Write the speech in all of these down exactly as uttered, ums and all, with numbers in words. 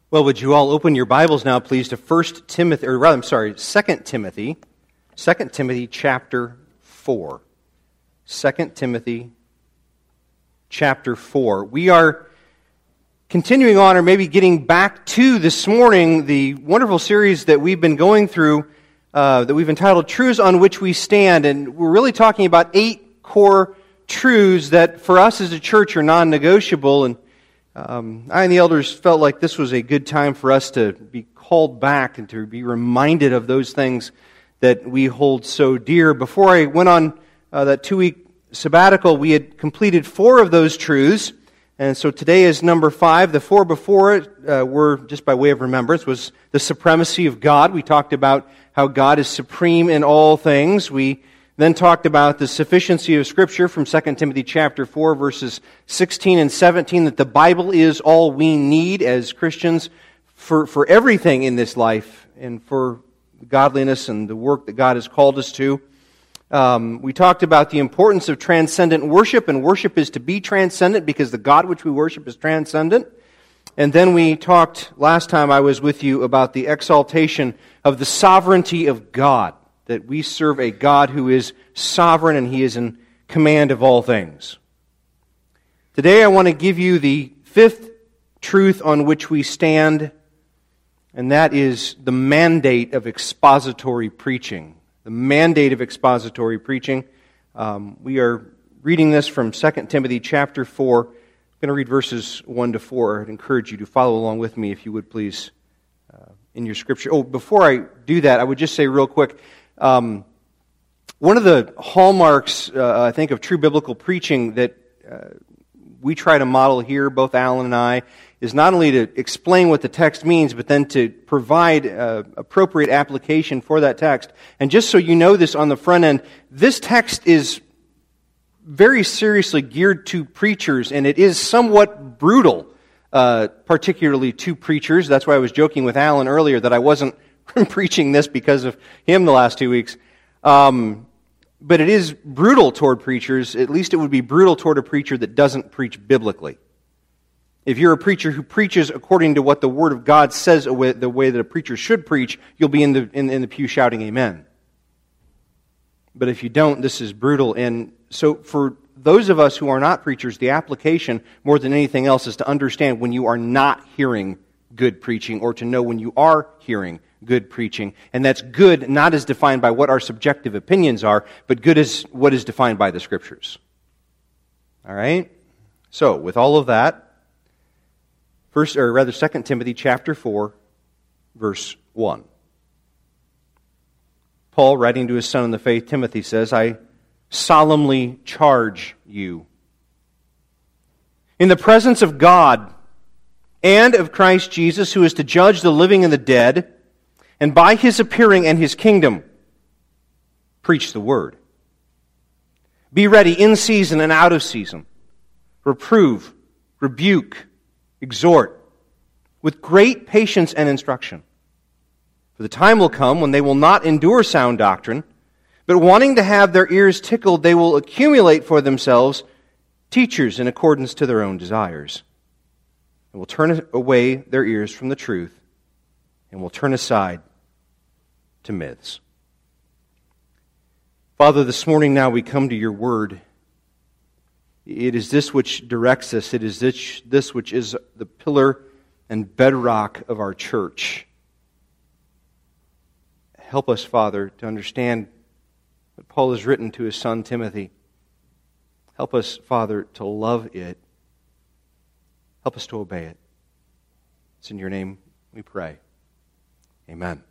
Well, would you all open your Bibles now, please, to First Timothy, or rather, I'm sorry, Second Timothy, Second Timothy chapter four. Second Timothy chapter four. We are continuing on, or maybe getting back to this morning, the wonderful series that we've been going through, uh, that we've entitled Truths on Which We Stand, and we're really talking about eight core truths that for us as a church are non-negotiable, and Um, I and the elders felt like this was a good time for us to be called back and to be reminded of those things that we hold so dear. Before I went on uh, that two-week sabbatical, we had completed four of those truths, and so today is number five. The four before it uh, were, just by way of remembrance, was the supremacy of God. We talked about how God is supreme in all things. We then talked about the sufficiency of Scripture from Second Timothy chapter four, verses sixteen and seventeen, that the Bible is all we need as Christians for, for everything in this life and for godliness and the work that God has called us to. Um, we talked about the importance of transcendent worship, and worship is to be transcendent because the God which we worship is transcendent. And then we talked, last time I was with you, about the exaltation of the sovereignty of God, that we serve a God who is sovereign and He is in command of all things. Today I want to give you the fifth truth on which we stand, and that is the mandate of expository preaching. The mandate of expository preaching. Um, we are reading this from Second Timothy chapter four. I'm going to read verses one to four. I'd encourage you to follow along with me, if you would please, uh, in your scripture. Oh, before I do that, I would just say real quick, Um, one of the hallmarks, uh, I think, of true biblical preaching that uh, we try to model here, both Alan and I, is not only to explain what the text means, but then to provide uh, appropriate application for that text. And just so you know this on the front end, this text is very seriously geared to preachers, and it is somewhat brutal, uh, particularly to preachers. That's why I was joking with Alan earlier that I wasn't preaching this because of him the last two weeks. Um, but it is brutal toward preachers. At least it would be brutal toward a preacher that doesn't preach biblically. If you're a preacher who preaches according to what the Word of God says, the way that a preacher should preach, you'll be in the, in, in the pew shouting amen. But if you don't, this is brutal. And so for those of us who are not preachers, the application, more than anything else, is to understand when you are not hearing good preaching, or to know when you are hearing good preaching. And that's good not as defined by what our subjective opinions are, but good as what is defined by the Scriptures. All right? So, with all of that, first, or rather Second Timothy chapter four, verse one. Paul, writing to his son in the faith, Timothy, says, I solemnly charge you, in the presence of God and of Christ Jesus, who is to judge the living and the dead, and by His appearing and His kingdom, preach the word. Be ready in season and out of season. Reprove, rebuke, exhort, with great patience and instruction. For the time will come when they will not endure sound doctrine, but wanting to have their ears tickled, they will accumulate for themselves teachers in accordance to their own desires, and will turn away their ears from the truth, and will turn aside to myths. Father, this morning now we come to your word. It is this which directs us. It is this, this which is the pillar and bedrock of our church. Help us, Father, to understand what Paul has written to his son Timothy. Help us, Father, to love it. Help us to obey it. It's in your name we pray. Amen.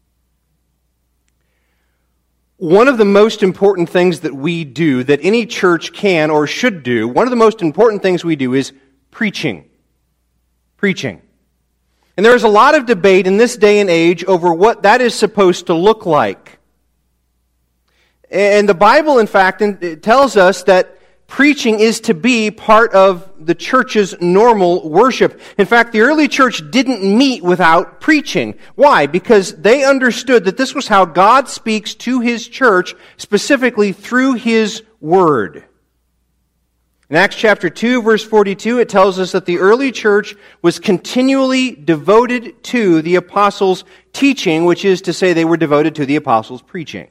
One of the most important things that we do, that any church can or should do, one of the most important things we do is preaching. Preaching. And there is a lot of debate in this day and age over what that is supposed to look like. And the Bible, in fact, tells us that preaching is to be part of the church's normal worship. In fact, the early church didn't meet without preaching. Why? Because they understood that this was how God speaks to His church, specifically through His Word. In Acts chapter two, verse forty-two, it tells us that the early church was continually devoted to the apostles' teaching, which is to say they were devoted to the apostles' preaching.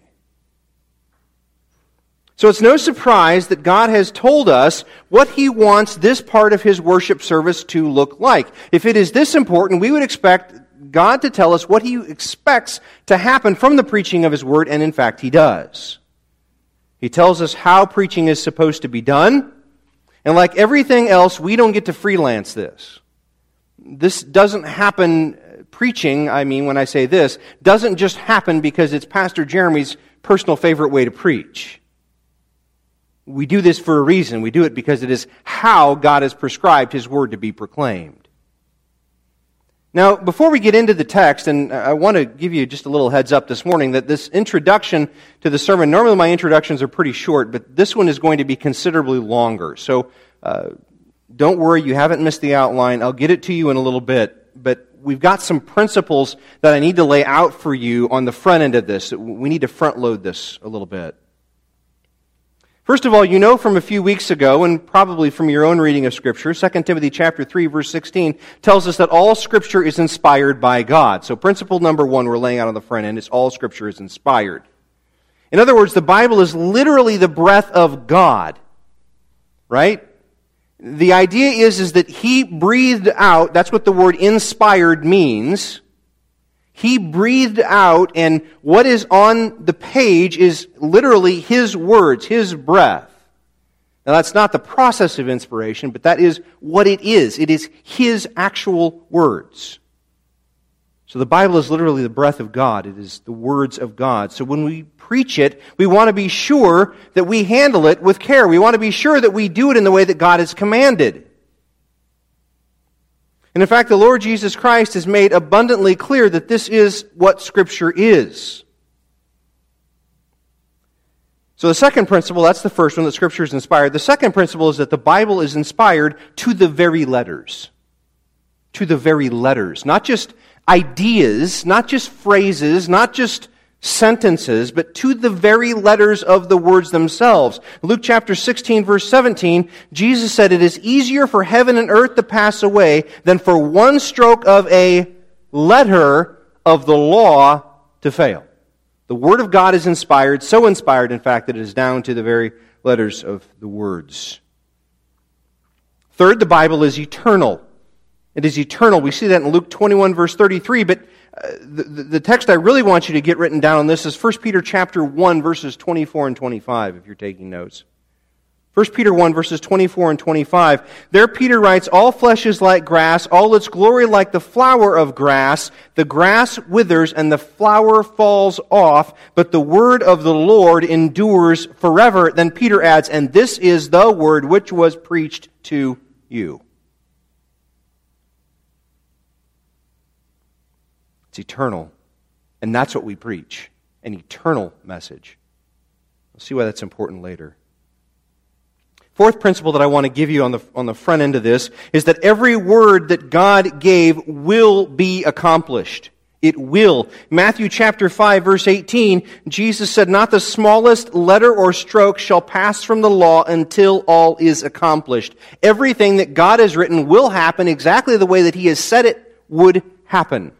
So it's no surprise that God has told us what He wants this part of His worship service to look like. If it is this important, we would expect God to tell us what He expects to happen from the preaching of His Word, and in fact He does. He tells us how preaching is supposed to be done. And like everything else, we don't get to freelance this. This doesn't happen, preaching, I mean, when I say this, doesn't just happen because it's Pastor Jeremy's personal favorite way to preach. We do this for a reason. We do it because it is how God has prescribed His Word to be proclaimed. Now, before we get into the text, and I want to give you just a little heads up this morning that this introduction to the sermon, normally my introductions are pretty short, but this one is going to be considerably longer. So uh, don't worry, you haven't missed the outline. I'll get it to you in a little bit, but we've got some principles that I need to lay out for you on the front end of this. We need to front load this a little bit. First of all, you know from a few weeks ago, and probably from your own reading of Scripture, Second Timothy chapter three, verse sixteen, tells us that all Scripture is inspired by God. So principle number one we're laying out on the front end is all Scripture is inspired. In other words, the Bible is literally the breath of God, right? The idea is, is that He breathed out, that's what the word inspired means. He breathed out, and what is on the page is literally His words, His breath. Now that's not the process of inspiration, but that is what it is. It is His actual words. So the Bible is literally the breath of God. It is the words of God. So when we preach it, we want to be sure that we handle it with care. We want to be sure that we do it in the way that God has commanded. And in fact, the Lord Jesus Christ has made abundantly clear that this is what Scripture is. So the second principle, that's the first one, that Scripture is inspired. The second principle is that the Bible is inspired to the very letters. To the very letters. Not just ideas, not just phrases, not just sentences, but to the very letters of the words themselves. Luke chapter sixteen, verse seventeen, Jesus said, "It is easier for heaven and earth to pass away than for one stroke of a letter of the law to fail." The Word of God is inspired, so inspired, in fact, that it is down to the very letters of the words. Third, the Bible is eternal. It is eternal. We see that in Luke twenty-one, verse thirty-three, but uh, the, the text I really want you to get written down on this is First Peter chapter one, verses twenty-four and twenty-five, if you're taking notes. First Peter one, verses twenty-four and twenty-five. There Peter writes, "All flesh is like grass, all its glory like the flower of grass. The grass withers and the flower falls off, but the word of the Lord endures forever." Then Peter adds, "And this is the word which was preached to you." It's eternal. And that's what we preach. An eternal message. We'll see why that's important later. Fourth principle that I want to give you on the, on the front end of this is that every word that God gave will be accomplished. It will. Matthew chapter five, verse eighteen, Jesus said, "Not the smallest letter or stroke shall pass from the law until all is accomplished." Everything that God has written will happen exactly the way that He has said it would happen.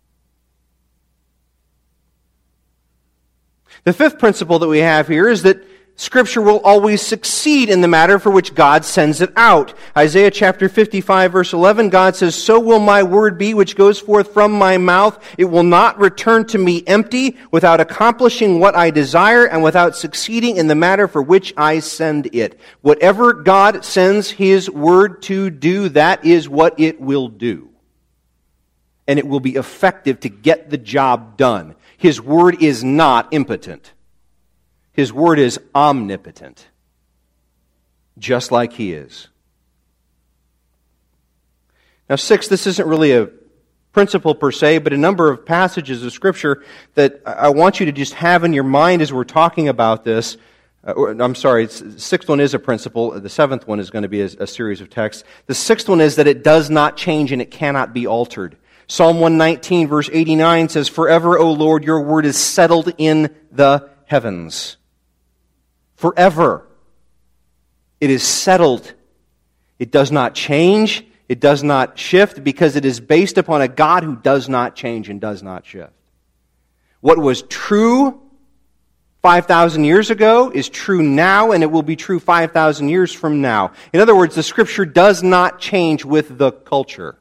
The fifth principle that we have here is that Scripture will always succeed in the matter for which God sends it out. Isaiah chapter fifty-five, verse eleven, God says, "So will my word be which goes forth from my mouth. It will not return to me empty, without accomplishing what I desire and without succeeding in the matter for which I send it." Whatever God sends His word to do, that is what it will do. And it will be effective to get the job done. His word is not impotent. His word is omnipotent, just like He is. Now, six, this isn't really a principle per se, but a number of passages of Scripture that I want you to just have in your mind as we're talking about this. Uh, or, I'm sorry, the sixth one is a principle. The seventh one is going to be a, a series of texts. The sixth one is that it does not change and it cannot be altered. Psalm one nineteen, verse eighty-nine says, "Forever, O Lord, your word is settled in the heavens." Forever. It is settled. It does not change. It does not shift because it is based upon a God who does not change and does not shift. What was true five thousand years ago is true now, and it will be true five thousand years from now. In other words, the Scripture does not change with the culture.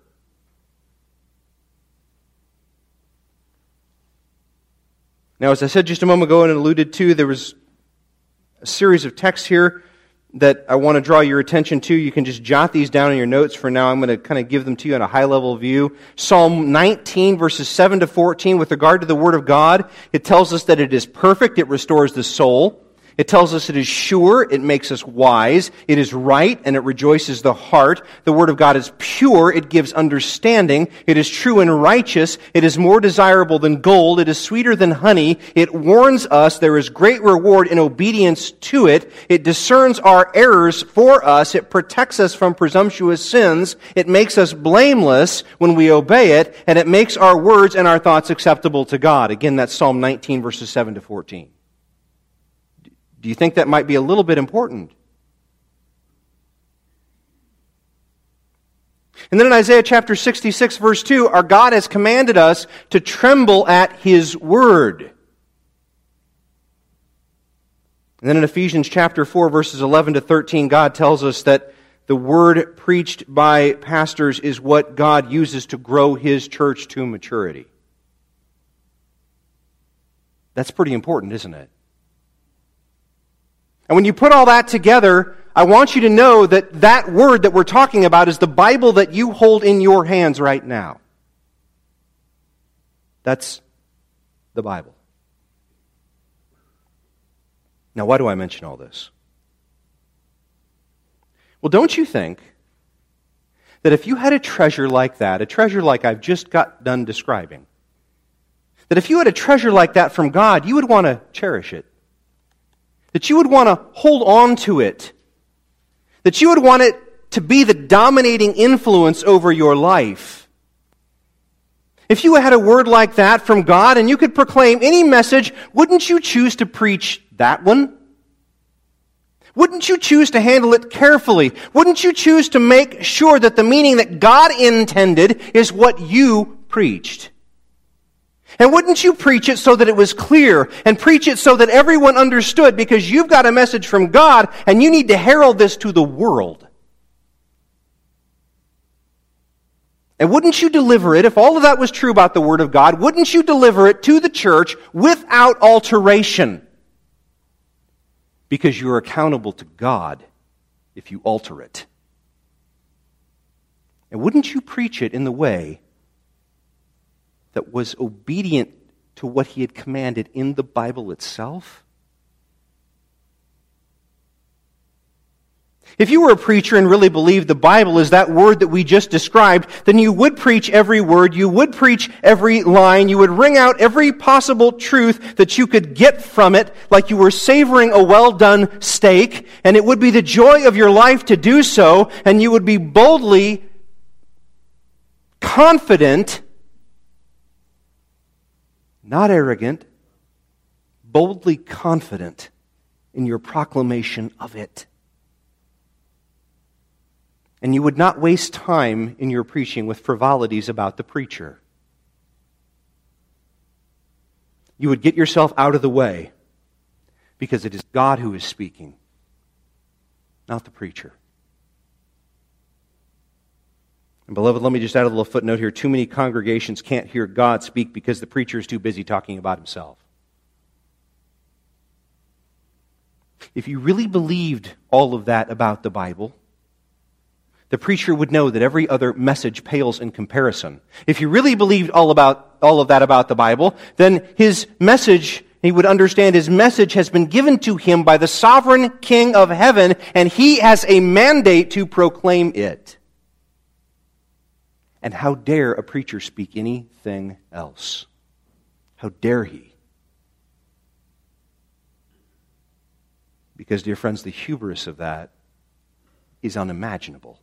Now, as I said just a moment ago and alluded to, there was a series of texts here that I want to draw your attention to. You can just jot these down in your notes for now. I'm going to kind of give them to you on a high-level view. Psalm nineteen, verses seven to fourteen, with regard to the Word of God, it tells us that it is perfect, it restores the soul. It tells us it is sure, it makes us wise, it is right, and it rejoices the heart. The Word of God is pure, it gives understanding, it is true and righteous, it is more desirable than gold, it is sweeter than honey, it warns us, there is great reward in obedience to it, it discerns our errors for us, it protects us from presumptuous sins, it makes us blameless when we obey it, and it makes our words and our thoughts acceptable to God. Again, that's Psalm nineteen, verses seven to fourteen. Do you think that might be a little bit important? And then in Isaiah chapter sixty-six, verse two, our God has commanded us to tremble at His word. And then in Ephesians chapter four, verses eleven to thirteen, God tells us that the word preached by pastors is what God uses to grow His church to maturity. That's pretty important, isn't it? And when you put all that together, I want you to know that that word that we're talking about is the Bible that you hold in your hands right now. That's the Bible. Now, why do I mention all this? Well, don't you think that if you had a treasure like that, a treasure like I've just got done describing, that if you had a treasure like that from God, you would want to cherish it? That you would want to hold on to it. That you would want it to be the dominating influence over your life. If you had a word like that from God and you could proclaim any message, wouldn't you choose to preach that one? Wouldn't you choose to handle it carefully? Wouldn't you choose to make sure that the meaning that God intended is what you preached? And wouldn't you preach it so that it was clear and preach it so that everyone understood, because you've got a message from God and you need to herald this to the world? And wouldn't you deliver it, if all of that was true about the Word of God, wouldn't you deliver it to the church without alteration? Because you're accountable to God if you alter it. And wouldn't you preach it in the way that was obedient to what He had commanded in the Bible itself? If you were a preacher and really believed the Bible is that word that we just described, then you would preach every word, you would preach every line, you would wring out every possible truth that you could get from it, like you were savoring a well-done steak, and it would be the joy of your life to do so, and you would be boldly confident, not arrogant, boldly confident in your proclamation of it. And you would not waste time in your preaching with frivolities about the preacher. You would get yourself out of the way because it is God who is speaking, not the preacher. And beloved, let me just add a little footnote here. Too many congregations can't hear God speak because the preacher is too busy talking about himself. If you really believed all of that about the Bible, the preacher would know that every other message pales in comparison. If you really believed all about all of that about the Bible, then his message, he would understand his message has been given to him by the sovereign King of heaven, and he has a mandate to proclaim it. And how dare a preacher speak anything else? How dare he? Because, dear friends, the hubris of that is unimaginable.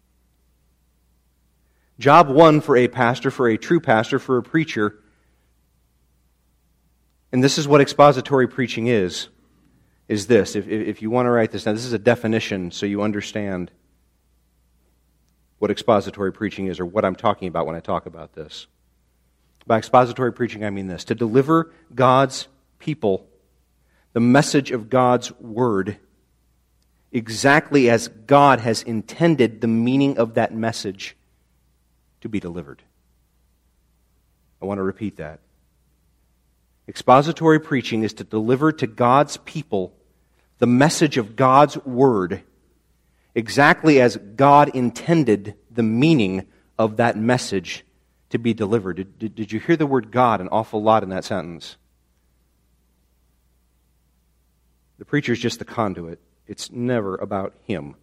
Job one for a pastor, for a true pastor, for a preacher, and this is what expository preaching is. is this. If, if you want to write this down, this is a definition so you understand what expository preaching is or what I'm talking about when I talk about this. By expository preaching, I mean this: to deliver God's people the message of God's Word exactly as God has intended the meaning of that message to be delivered. I want to repeat that. Expository preaching is to deliver to God's people the message of God's Word exactly as God intended the meaning of that message to be delivered. Did, did, did you hear the word God an awful lot in that sentence? The preacher is just the conduit. It's never about him.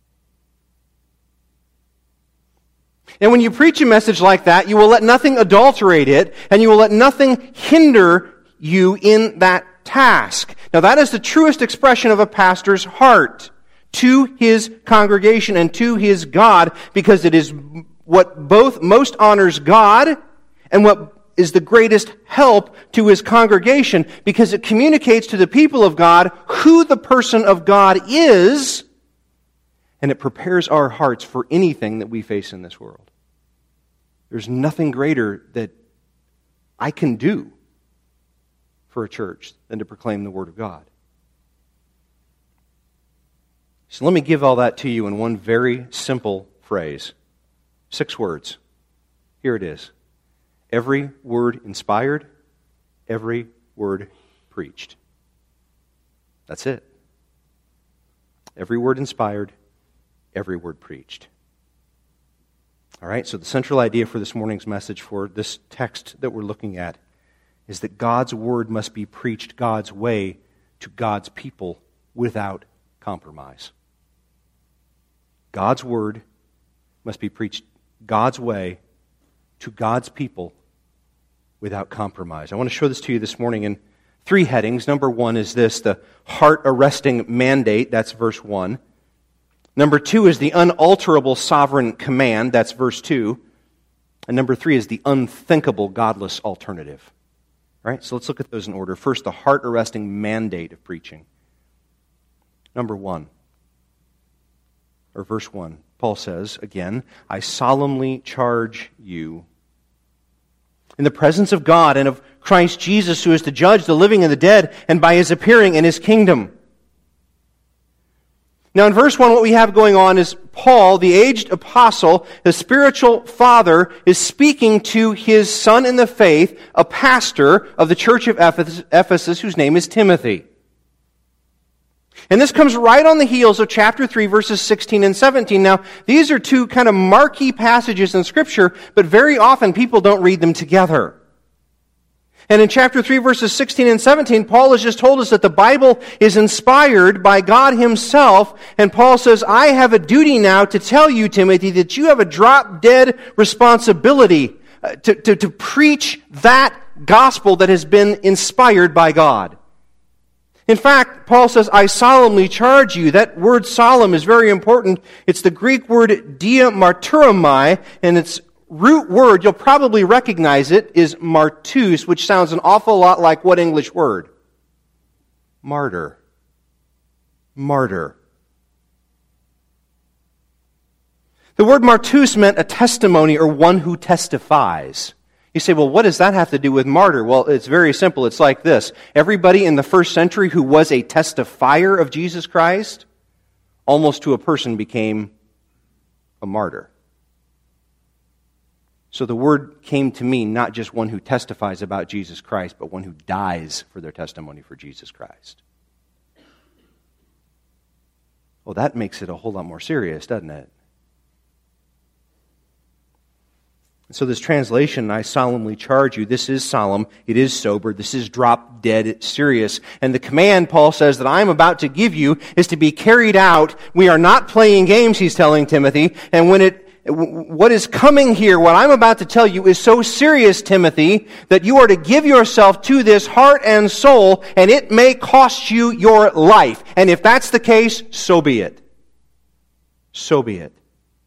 And when you preach a message like that, you will let nothing adulterate it, and you will let nothing hinder you in that task. Now, that is the truest expression of a pastor's heart to his congregation and to his God, because it is what both most honors God and what is the greatest help to his congregation, because it communicates to the people of God who the person of God is, and it prepares our hearts for anything that we face in this world. There's nothing greater that I can do for a church than to proclaim the Word of God. So let me give all that to you in one very simple phrase. Six words. Here it is. Every word inspired, every word preached. That's it. Every word inspired, every word preached. All right, so the central idea for this morning's message, for this text that we're looking at, is that God's Word must be preached God's way to God's people without compromise. God's Word must be preached God's way to God's people without compromise. I want to show this to you this morning in three headings. Number one is this, the heart-arresting mandate. That's verse one. Number two is the unalterable sovereign command. That's verse two. And number three is the unthinkable godless alternative. All right, so let's look at those in order. First, the heart-arresting mandate of preaching. Number one, or verse one, Paul says, again, I solemnly charge you, in the presence of God and of Christ Jesus, who is to judge the living and the dead, and by His appearing in His kingdom. Now in verse one, what we have going on is Paul, the aged apostle, the spiritual father, is speaking to his son in the faith, a pastor of the church of Ephesus, whose name is Timothy. And this comes right on the heels of chapter three, verses sixteen and seventeen. Now, these are two kind of marquee passages in Scripture, but very often people don't read them together. And in chapter three, verses sixteen and seventeen, Paul has just told us that the Bible is inspired by God Himself. And Paul says, I have a duty now to tell you, Timothy, that you have a drop-dead responsibility to, to, to preach that gospel that has been inspired by God. In fact, Paul says, I solemnly charge you. That word solemn is very important. It's the Greek word dia martyromai, and its root word, you'll probably recognize it, is martus, which sounds an awful lot like what English word? Martyr. Martyr. The word martus meant a testimony or one who testifies. You say, well, what does that have to do with martyr? Well, it's very simple. It's like this. Everybody in the first century who was a testifier of Jesus Christ, almost to a person became a martyr. So the word came to mean not just one who testifies about Jesus Christ, but one who dies for their testimony for Jesus Christ. Well, that makes it a whole lot more serious, doesn't it? So this translation, I solemnly charge you, this is solemn, it is sober, this is drop dead, it's serious. And the command, Paul says, that I'm about to give you is to be carried out. We are not playing games, he's telling Timothy. And when it, what is coming here, what I'm about to tell you is so serious, Timothy, that you are to give yourself to this heart and soul, and it may cost you your life. And if that's the case, so be it. So be it.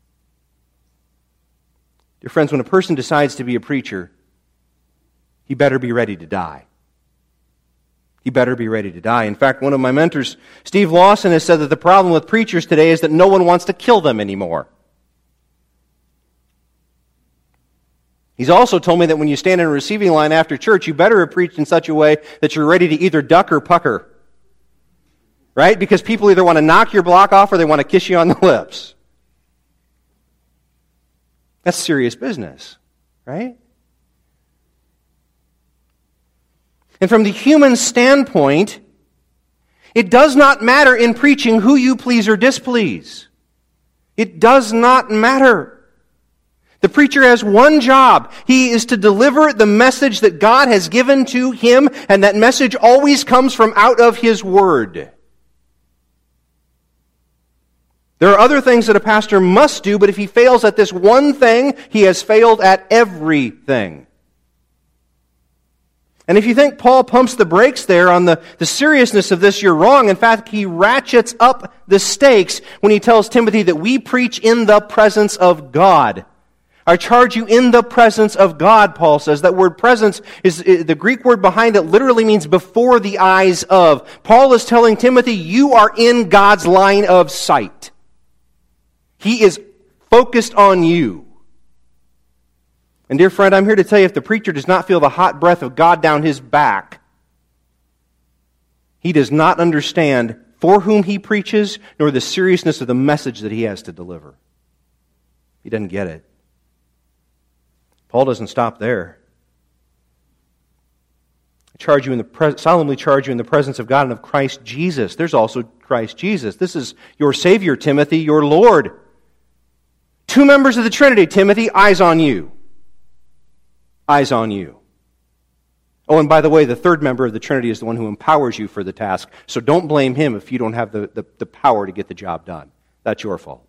Dear friends, when a person decides to be a preacher, he better be ready to die. he better be ready to die. In fact, one of my mentors, Steve Lawson, has said that the problem with preachers today is that no one wants to kill them anymore. He's also told me that when you stand in a receiving line after church, you better have preached in such a way that you're ready to either duck or pucker. Right? Because people either want to knock your block off or they want to kiss you on the lips. That's serious business, right? And from the human standpoint, it does not matter in preaching who you please or displease. It does not matter. The preacher has one job. He is to deliver the message that God has given to him, and that message always comes from out of His Word. There are other things that a pastor must do, but if he fails at this one thing, he has failed at everything. And if you think Paul pumps the brakes there on the, the seriousness of this, you're wrong. In fact, he ratchets up the stakes when he tells Timothy that we preach in the presence of God. I charge you in the presence of God, Paul says. That word presence, is the Greek word behind it literally means before the eyes of. Paul is telling Timothy, you are in God's line of sight. He is focused on you. And dear friend, I'm here to tell you, if the preacher does not feel the hot breath of God down his back, he does not understand for whom he preaches, nor the seriousness of the message that he has to deliver. He doesn't get it. Paul doesn't stop there. I charge you in the pre- solemnly charge you in the presence of God and of Christ Jesus. There's also Christ Jesus. This is your Savior, Timothy, your Lord. Two members of the Trinity, Timothy, eyes on you. Eyes on you. Oh, and by the way, the third member of the Trinity is the one who empowers you for the task. So don't blame him if you don't have the, the, the power to get the job done. That's your fault.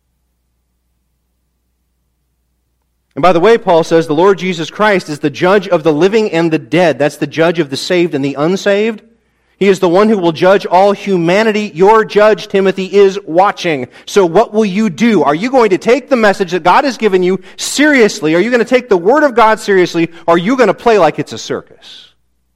And by the way, Paul says the Lord Jesus Christ is the judge of the living and the dead. That's the judge of the saved and the unsaved. He is the one who will judge all humanity. Your judge, Timothy, is watching. So what will you do? Are you going to take the message that God has given you seriously? Are you going to take the Word of God seriously? Or are you going to play like it's a circus?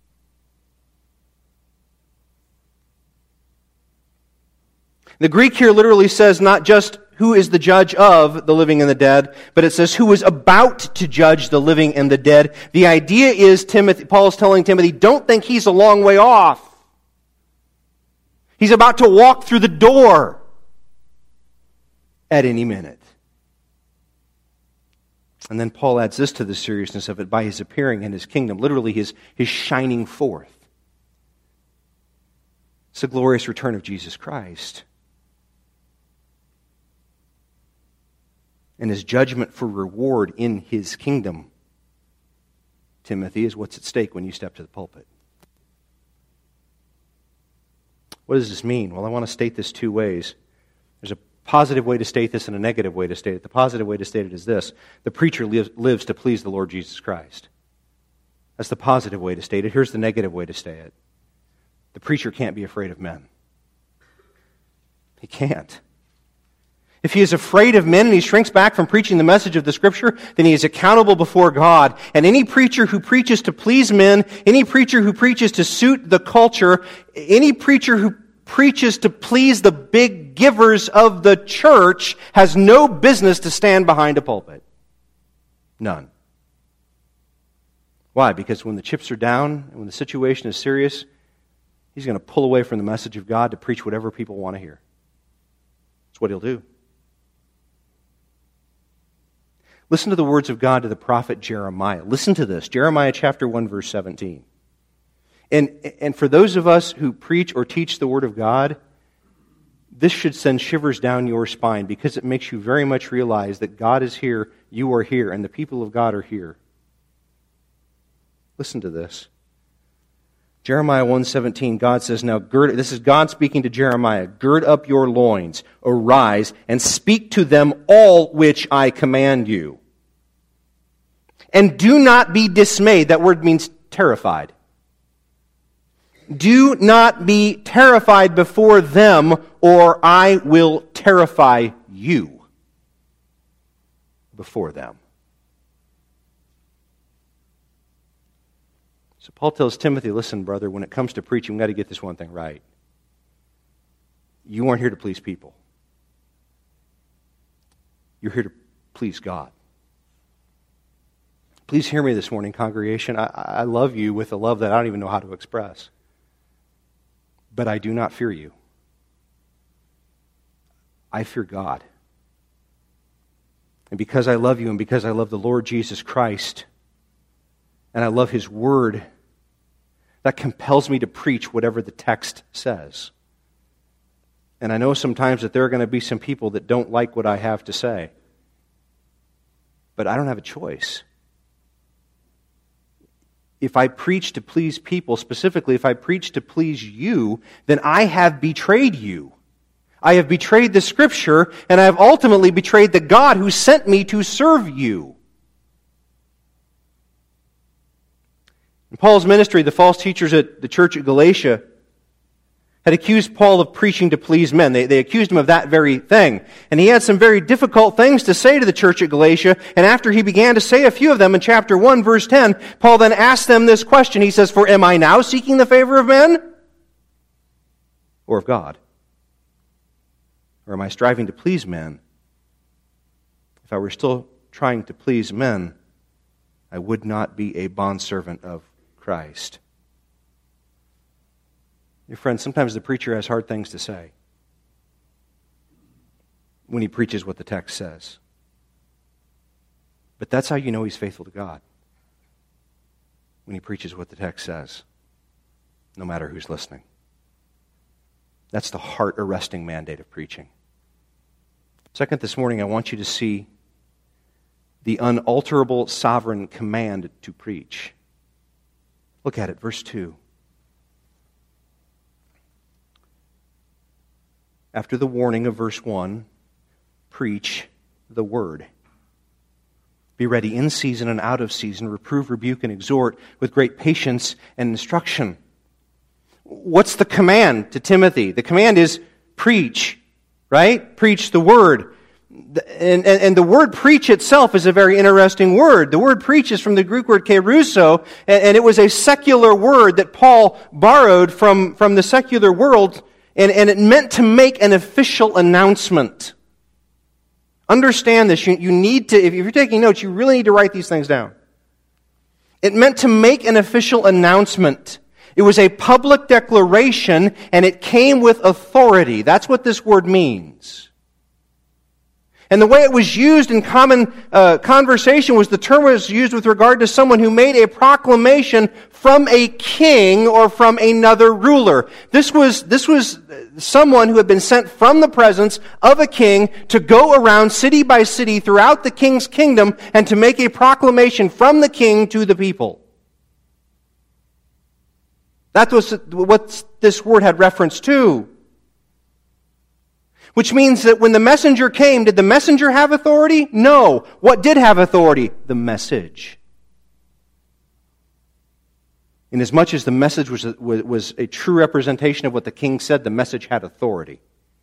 The Greek here literally says not just who is the judge of the living and the dead, but it says who is about to judge the living and the dead. The idea is, Timothy, Paul is telling Timothy, don't think he's a long way off. He's about to walk through the door at any minute. And then Paul adds this to the seriousness of it by his appearing in his kingdom, literally his, his shining forth. It's the glorious return of Jesus Christ. And his judgment for reward in his kingdom, Timothy, is what's at stake when you step to the pulpit. What does this mean? Well, I want to state this two ways. There's a positive way to state this and a negative way to state it. The positive way to state it is this: the preacher lives, lives to please the Lord Jesus Christ. That's the positive way to state it. Here's the negative way to state it. The preacher can't be afraid of men. He can't. If he is afraid of men and he shrinks back from preaching the message of the Scripture, then he is accountable before God. And any preacher who preaches to please men, any preacher who preaches to suit the culture, any preacher who preaches to please the big givers of the church has no business to stand behind a pulpit. None. Why? Because when the chips are down and when the situation is serious, he's going to pull away from the message of God to preach whatever people want to hear. That's what he'll do. Listen to the words of God to the prophet Jeremiah. Listen to this. Jeremiah chapter one, verse seventeen. And, and for those of us who preach or teach the Word of God, this should send shivers down your spine because it makes you very much realize that God is here, you are here, and the people of God are here. Listen to this. Jeremiah one seventeen, God says, now gird, this is God speaking to Jeremiah, gird up your loins, arise, and speak to them all which I command you. And do not be dismayed. That word means terrified. Do not be terrified before them, or I will terrify you before them. So Paul tells Timothy, listen, brother, when it comes to preaching, we've got to get this one thing right. You aren't here to please people. You're here to please God. Please hear me this morning, congregation. I, I love you with a love that I don't even know how to express. But I do not fear you. I fear God. And because I love you and because I love the Lord Jesus Christ, and I love His Word, that compels me to preach whatever the text says. And I know sometimes that there are going to be some people that don't like what I have to say. But I don't have a choice. If I preach to please people, specifically if I preach to please you, then I have betrayed you. I have betrayed the Scripture, and I have ultimately betrayed the God who sent me to serve you. In Paul's ministry, the false teachers at the church at Galatia had accused Paul of preaching to please men. They, they accused him of that very thing. And he had some very difficult things to say to the church at Galatia. And after he began to say a few of them in chapter one, verse ten, Paul then asked them this question. He says, "For am I now seeking the favor of men or of God? Or am I striving to please men? If I were still trying to please men, I would not be a bondservant of Christ." Your friends, sometimes the preacher has hard things to say when he preaches what the text says. But that's how you know he's faithful to God. When he preaches what the text says, no matter who's listening. That's the heart-arresting mandate of preaching. Second, this morning I want you to see the unalterable sovereign command to preach. Look at it, verse two. After the warning of verse one, preach the word. Be ready in season and out of season, reprove, rebuke, and exhort with great patience and instruction. What's the command to Timothy? The command is preach, right? Preach the word. And, and, and the word preach itself is a very interesting word. The word preach is from the Greek word keruso, and, and it was a secular word that Paul borrowed from, from the secular world, and, and it meant to make an official announcement. Understand this. You, you need to, if you're taking notes, you really need to write these things down. It meant to make an official announcement. It was a public declaration, and it came with authority. That's what this word means. And the way it was used in common uh, conversation was the term was used with regard to someone who made a proclamation from a king or from another ruler. This was, this was someone who had been sent from the presence of a king to go around city by city throughout the king's kingdom and to make a proclamation from the king to the people. That was what this word had reference to. Which means that when the messenger came, did the messenger have authority? No. What did have authority? The message. Inasmuch as the message was a, was a true representation of what the king said, the message had authority.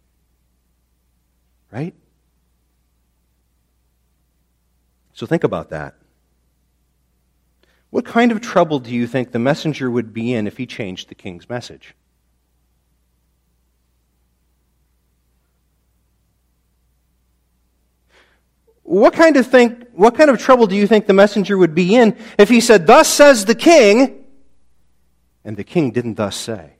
Right? So think about that. What kind of trouble do you think the messenger would be in if he changed the king's message? What kind of think, what kind of trouble do you think the messenger would be in if he said, "Thus says the king," and the king didn't thus say?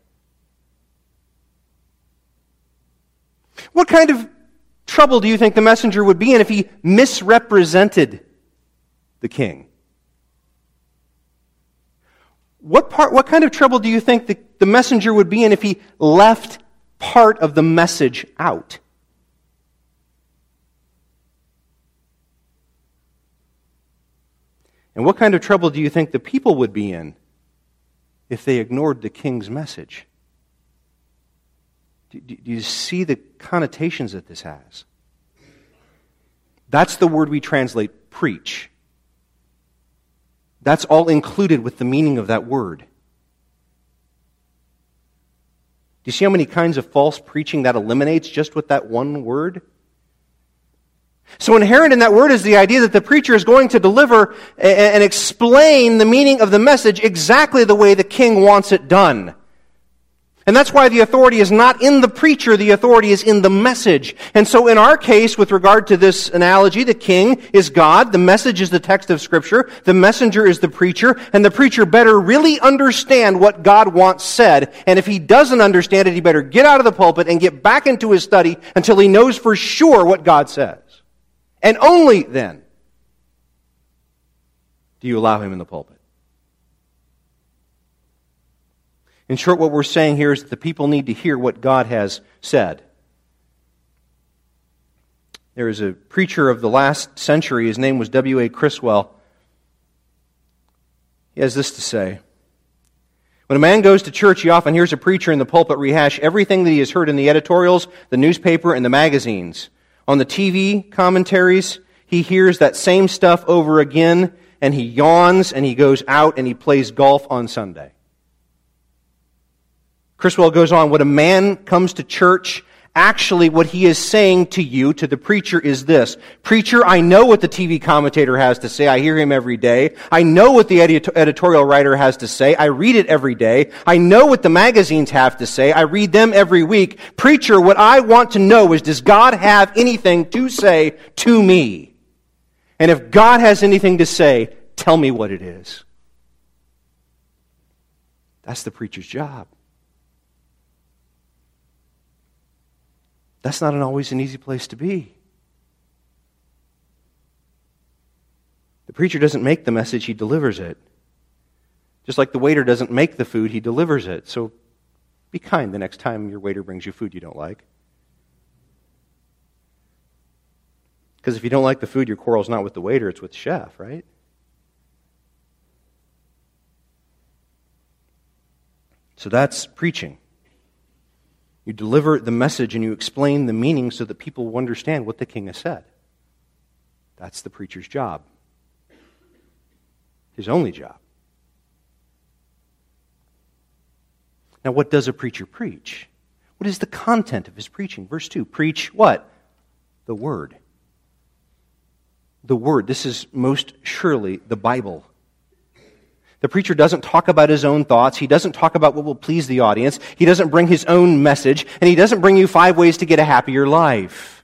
What kind of trouble do you think the messenger would be in if he misrepresented the king? What part, what kind of trouble do you think the, the messenger would be in if he left part of the message out? And what kind of trouble do you think the people would be in if they ignored the king's message? Do, do, do you see the connotations that this has? That's the word we translate preach. That's all included with the meaning of that word. Do you see how many kinds of false preaching that eliminates just with that one word? So inherent in that word is the idea that the preacher is going to deliver and explain the meaning of the message exactly the way the king wants it done. And that's why the authority is not in the preacher, the authority is in the message. And so in our case, with regard to this analogy, the king is God, the message is the text of Scripture, the messenger is the preacher, and the preacher better really understand what God wants said. And if he doesn't understand it, he better get out of the pulpit and get back into his study until he knows for sure what God says. And only then do you allow him in the pulpit. In short, what we're saying here is that the people need to hear what God has said. There is a preacher of the last century, his name was W A Criswell. He has this to say. When a man goes to church, he often hears a preacher in the pulpit rehash everything that he has heard in the editorials, the newspaper, and the magazines. On the T V commentaries, he hears that same stuff over again, and he yawns, and he goes out, and he plays golf on Sunday. Criswell goes on, when a man comes to church, actually what he is saying to you, to the preacher, is this. Preacher, I know what the T V commentator has to say. I hear him every day. I know what the edit- editorial writer has to say. I read it every day. I know what the magazines have to say. I read them every week. Preacher, what I want to know is, does God have anything to say to me? And if God has anything to say, tell me what it is. That's the preacher's job. That's not an always an easy place to be. The preacher doesn't make the message, he delivers it. Just like the waiter doesn't make the food, he delivers it. So be kind the next time your waiter brings you food you don't like. Because if you don't like the food, your quarrel's not with the waiter, it's with the chef, right? So that's preaching. You deliver the message and you explain the meaning so that people will understand what the king has said. That's the preacher's job. His only job. Now, what does a preacher preach? What is the content of his preaching? Verse two, preach what? The Word. The Word. This is most surely the Bible. The preacher doesn't talk about his own thoughts. He doesn't talk about what will please the audience. He doesn't bring his own message. And he doesn't bring you five ways to get a happier life.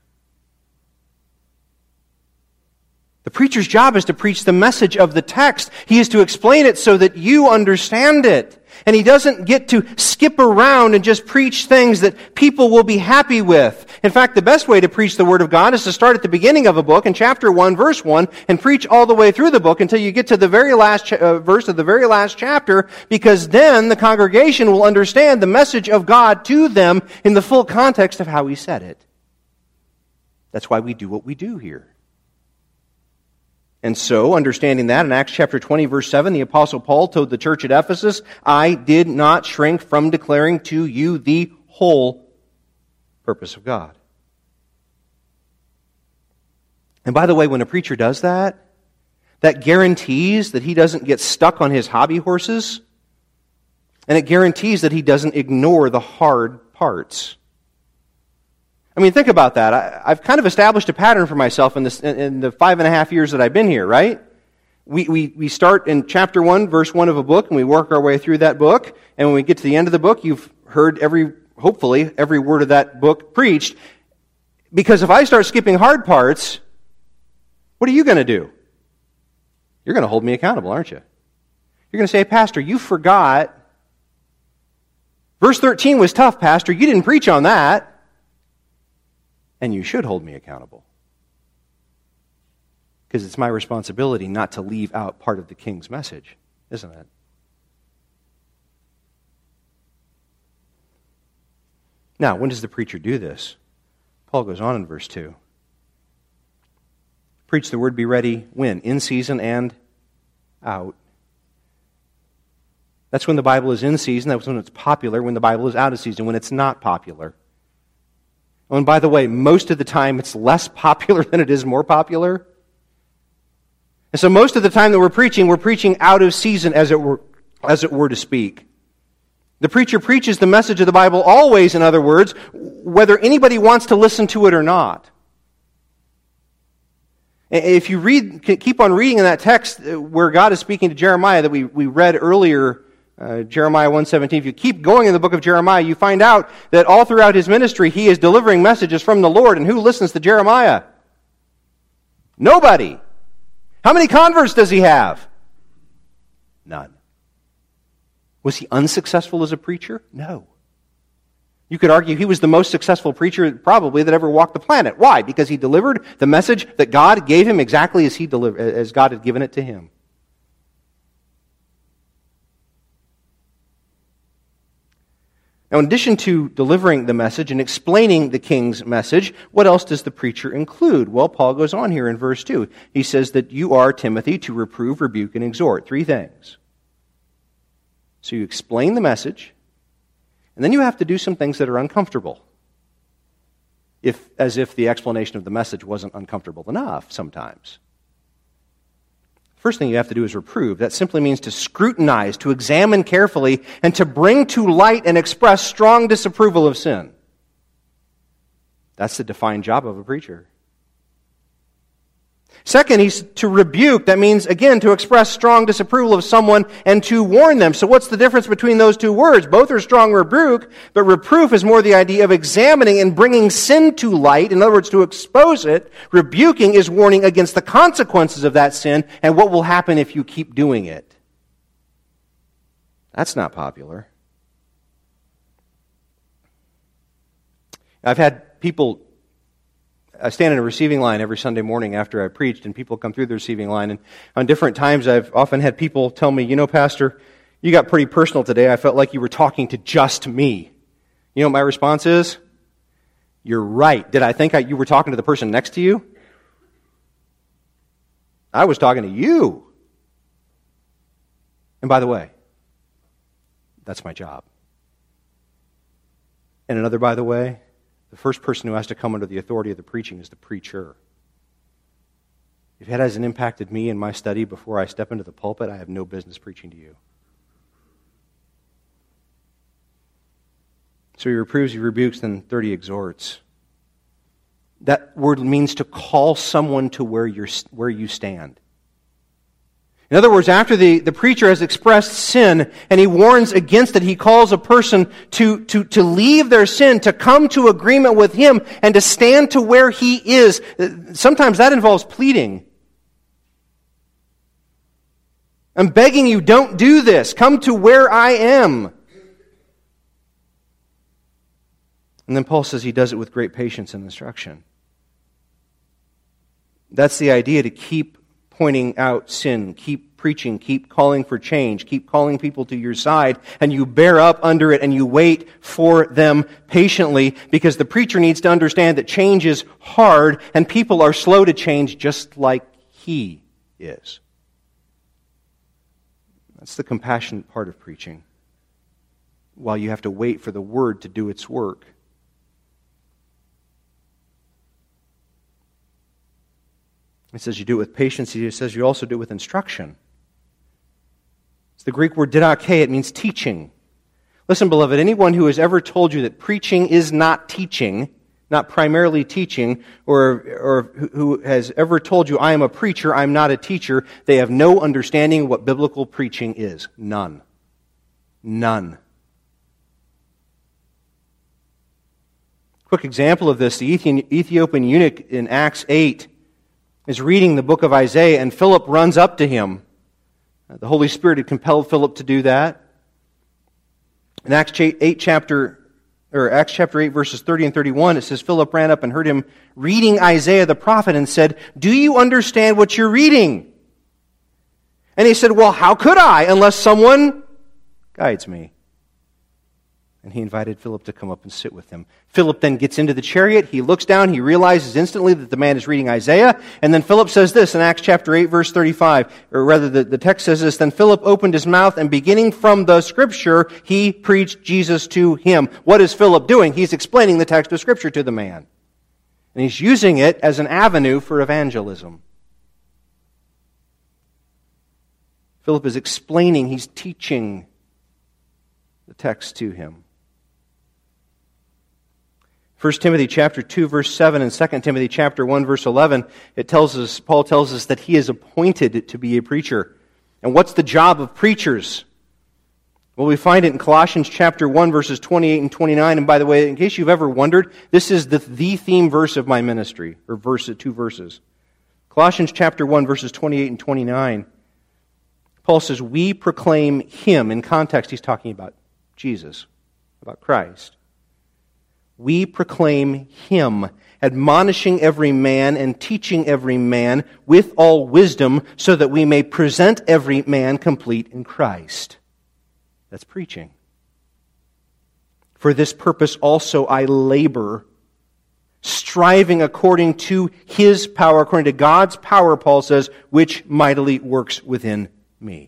The preacher's job is to preach the message of the text. He is to explain it so that you understand it. And he doesn't get to skip around and just preach things that people will be happy with. In fact, the best way to preach the Word of God is to start at the beginning of a book in chapter one, verse one, and preach all the way through the book until you get to the very last cha- uh, verse of the very last chapter, because then the congregation will understand the message of God to them in the full context of how He said it. That's why we do what we do here. And so, understanding that, in Acts chapter twenty, verse seven, the Apostle Paul told the church at Ephesus, I did not shrink from declaring to you the whole purpose of God. And by the way, when a preacher does that, that guarantees that he doesn't get stuck on his hobby horses, and it guarantees that he doesn't ignore the hard parts. I mean, think about that. I, I've kind of established a pattern for myself in, this, in, in the five and a half years that I've been here, right? We, we, we start in chapter one, verse one of a book, and we work our way through that book. And when we get to the end of the book, you've heard every, hopefully, every word of that book preached. Because if I start skipping hard parts, what are you going to do? You're going to hold me accountable, aren't you? You're going to say, Pastor, you forgot. Verse thirteen was tough, Pastor. You didn't preach on that. And you should hold me accountable. Because it's my responsibility not to leave out part of the king's message, isn't it? Now, when does the preacher do this? Paul goes on in verse two. Preach the word, be ready, when? In season and out. That's when the Bible is in season, that's when it's popular, when the Bible is out of season, when it's not popular. Oh, and by the way, most of the time it's less popular than it is more popular. And so most of the time that we're preaching, we're preaching out of season, as it were, as it were to speak. The preacher preaches the message of the Bible always, in other words, whether anybody wants to listen to it or not. If you read, keep on reading in that text where God is speaking to Jeremiah that we, we read earlier, uh, Jeremiah one seventeen, if you keep going in the book of Jeremiah, you find out that all throughout his ministry he is delivering messages from the Lord. And who listens to Jeremiah? Nobody. How many converts does he have? None. Was he unsuccessful as a preacher? No. You could argue he was the most successful preacher probably that ever walked the planet. Why? Because he delivered the message that God gave him exactly as he delivered, as God had given it to him. Now, in addition to delivering the message and explaining the king's message, what else does the preacher include? Well, Paul goes on here in verse two. He says that you are, Timothy, to reprove, rebuke, and exhort. Three things. So you explain the message, and then you have to do some things that are uncomfortable. If, as if the explanation of the message wasn't uncomfortable enough sometimes. First thing you have to do is reprove. That simply means to scrutinize, to examine carefully, and to bring to light and express strong disapproval of sin. That's the defined job of a preacher. Second, he's to rebuke. That means, again, to express strong disapproval of someone and to warn them. So what's the difference between those two words? Both are strong rebuke, but reproof is more the idea of examining and bringing sin to light. In other words, to expose it. Rebuking is warning against the consequences of that sin and what will happen if you keep doing it. That's not popular. I've had people... I stand in a receiving line every Sunday morning after I preached, and people come through the receiving line. And on different times, I've often had people tell me, you know, Pastor, you got pretty personal today. I felt like you were talking to just me. You know what my response is? You're right. Did I think I, you were talking to the person next to you? I was talking to you. And by the way, that's my job. And another, by the way, the first person who has to come under the authority of the preaching is the preacher. If it hasn't impacted me in my study before I step into the pulpit, I have no business preaching to you. So he reproves, he rebukes, then third he exhorts. That word means to call someone to where you're where you stand. In other words, after the, the preacher has expressed sin and he warns against it, he calls a person to, to, to leave their sin, to come to agreement with him, and to stand to where he is. Sometimes that involves pleading. I'm begging you, don't do this. Come to where I am. And then Paul says he does it with great patience and instruction. That's the idea, to keep pointing out sin, keep preaching, keep calling for change, keep calling people to your side, and you bear up under it and you wait for them patiently, because the preacher needs to understand that change is hard and people are slow to change just like he is. That's the compassionate part of preaching, while you have to wait for the word to do its work. It says you do it with patience. He says you also do it with instruction. It's the Greek word didache. It means teaching. Listen, beloved, anyone who has ever told you that preaching is not teaching, not primarily teaching, or, or who has ever told you, I am a preacher, I'm not a teacher, they have no understanding of what biblical preaching is. None. None. Quick example of this, the Ethiopian eunuch in Acts eight is reading the book of Isaiah, and Philip runs up to him. The Holy Spirit had compelled Philip to do that. In Acts eight chapter, or Acts chapter eight, verses thirty and thirty-one, it says, Philip ran up and heard him reading Isaiah the prophet and said, do you understand what you're reading? And he said, well, how could I unless someone guides me? And he invited Philip to come up and sit with him. Philip then gets into the chariot. He looks down. He realizes instantly that the man is reading Isaiah. And then Philip says this in Acts chapter eight, verse thirty-five. Or rather, the, the text says this, then Philip opened his mouth, and beginning from the Scripture, he preached Jesus to him. What is Philip doing? He's explaining the text of Scripture to the man. And he's using it as an avenue for evangelism. Philip is explaining, he's teaching the text to him. First Timothy chapter two, verse seven, and Second Timothy chapter one, verse eleven, it tells us, Paul tells us that he is appointed to be a preacher. And what's the job of preachers? Well, we find it in Colossians chapter one, verses twenty-eight and twenty-nine. And by the way, in case you've ever wondered, this is the, the theme verse of my ministry, or verse, two verses. Colossians chapter one, verses twenty-eight and twenty-nine. Paul says, we proclaim Him. In context, he's talking about Jesus, about Christ. We proclaim Him, admonishing every man and teaching every man with all wisdom, so that we may present every man complete in Christ. That's preaching. For this purpose also I labor, striving according to His power, according to God's power, Paul says, which mightily works within me.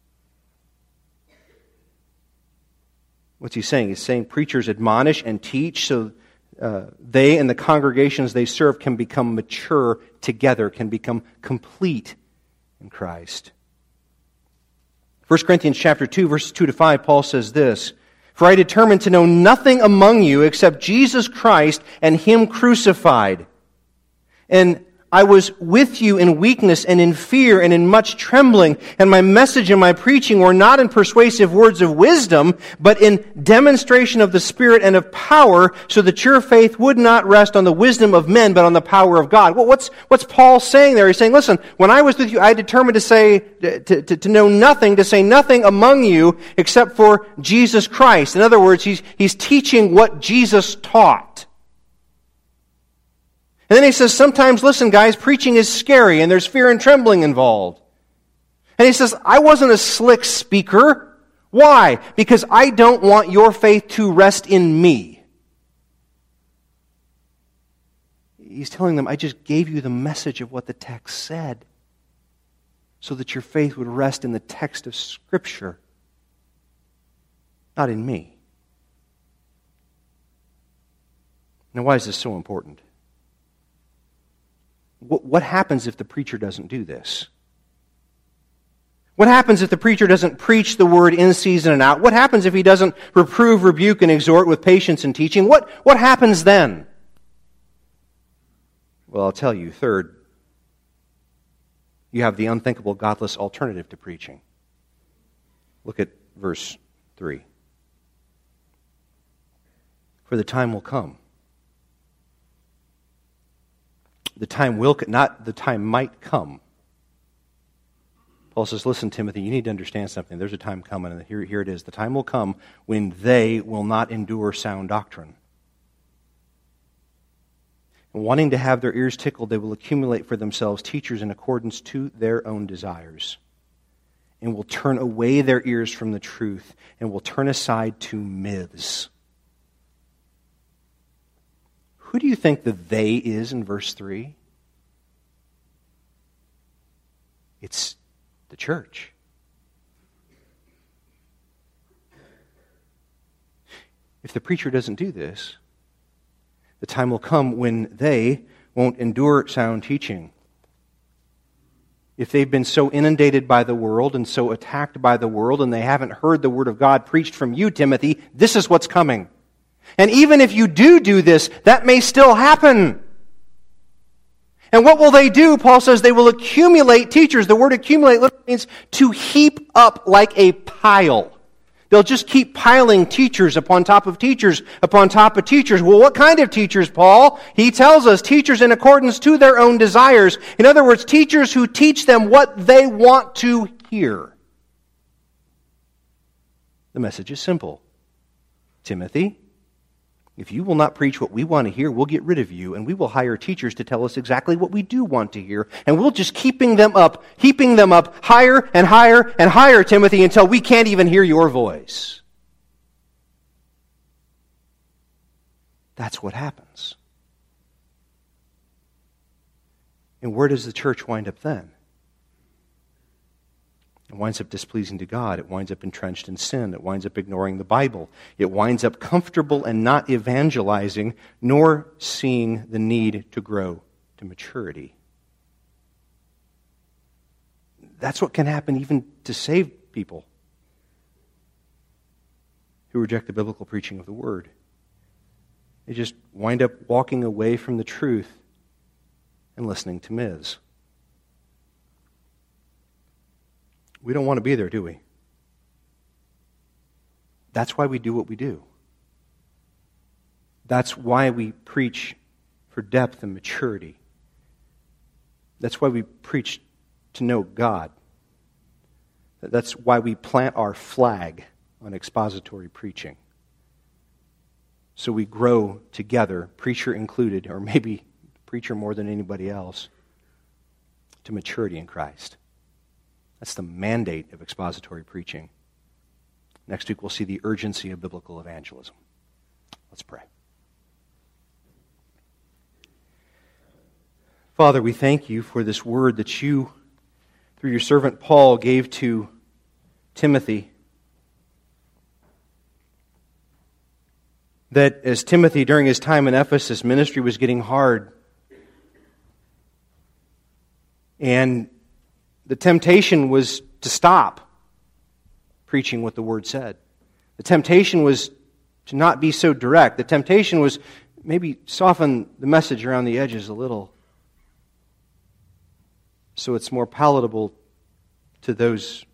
What's he saying? He's saying preachers admonish and teach so uh, they and the congregations they serve can become mature together, can become complete in Christ. First Corinthians chapter two, verses two to five, Paul says this, for I determined to know nothing among you except Jesus Christ and Him crucified. And I was with you in weakness and in fear and in much trembling, and my message and my preaching were not in persuasive words of wisdom, but in demonstration of the Spirit and of power, so that your faith would not rest on the wisdom of men, but on the power of God. Well, what's, what's Paul saying there? He's saying, listen, when I was with you, I determined to say, to, to, to know nothing, to say nothing among you except for Jesus Christ. In other words, he's, he's teaching what Jesus taught. And then he says, sometimes, listen guys, preaching is scary and there's fear and trembling involved. And he says, I wasn't a slick speaker. Why? Because I don't want your faith to rest in me. He's telling them, I just gave you the message of what the text said so that your faith would rest in the text of Scripture, not in me. Now, why is this so important? What happens if the preacher doesn't do this? What happens if the preacher doesn't preach the word in season and out? What happens if he doesn't reprove, rebuke, and exhort with patience and teaching? What, what happens then? Well, I'll tell you. Third, you have the unthinkable, godless alternative to preaching. Look at verse three. For the time will come. The time will, not the time might come. Paul says, listen, Timothy, you need to understand something. There's a time coming, and here, here it is. The time will come when they will not endure sound doctrine. And wanting to have their ears tickled, they will accumulate for themselves teachers in accordance to their own desires, and will turn away their ears from the truth, and will turn aside to myths. Who do you think the they is in verse three? It's the church. If the preacher doesn't do this, the time will come when they won't endure sound teaching. If they've been so inundated by the world and so attacked by the world and they haven't heard the word of God preached from you, Timothy, this is what's coming. And even if you do do this, that may still happen. And what will they do? Paul says they will accumulate teachers. The word accumulate literally means to heap up like a pile. They'll just keep piling teachers upon top of teachers upon top of teachers. Well, what kind of teachers, Paul? He tells us teachers in accordance to their own desires. In other words, teachers who teach them what they want to hear. The message is simple. Timothy, if you will not preach what we want to hear, we'll get rid of you, and we will hire teachers to tell us exactly what we do want to hear, and we'll just keeping them up, heaping them up higher and higher and higher, Timothy, until we can't even hear your voice. That's what happens. And where does the church wind up then? It winds up displeasing to God. It winds up entrenched in sin. It winds up ignoring the Bible. It winds up comfortable and not evangelizing, nor seeing the need to grow to maturity. That's what can happen even to saved people who reject the biblical preaching of the Word. They just wind up walking away from the truth and listening to Miz. We don't want to be there, do we? That's why we do what we do. That's why we preach for depth and maturity. That's why we preach to know God. That's why we plant our flag on expository preaching. So we grow together, preacher included, or maybe preacher more than anybody else, to maturity in Christ. That's the mandate of expository preaching. Next week we'll see the urgency of biblical evangelism. Let's pray. Father, we thank you for this word that you, through your servant Paul, gave to Timothy. That as Timothy, during his time in Ephesus, ministry was getting hard. And the temptation was to stop preaching what the Word said. The temptation was to not be so direct. The temptation was maybe soften the message around the edges a little so it's more palatable to those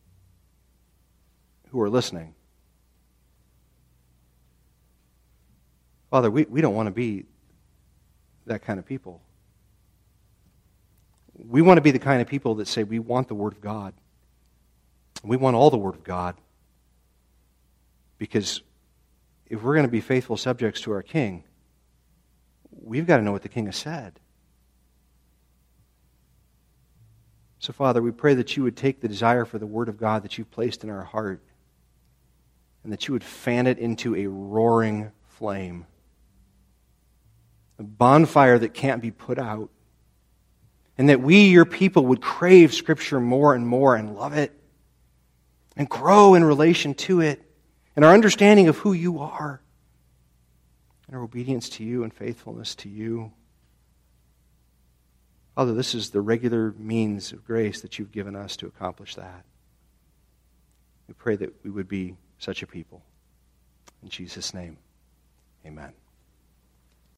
who are listening. Father, we, we don't want to be that kind of people. We want to be the kind of people that say we want the Word of God. We want all the Word of God. Because if we're going to be faithful subjects to our King, we've got to know what the King has said. So, Father, we pray that you would take the desire for the Word of God that you've placed in our heart and that you would fan it into a roaring flame, a bonfire that can't be put out, and that we, your people, would crave Scripture more and more and love it and grow in relation to it and our understanding of who you are and our obedience to you and faithfulness to you. Father, this is the regular means of grace that you've given us to accomplish that. We pray that we would be such a people. In Jesus' name, amen.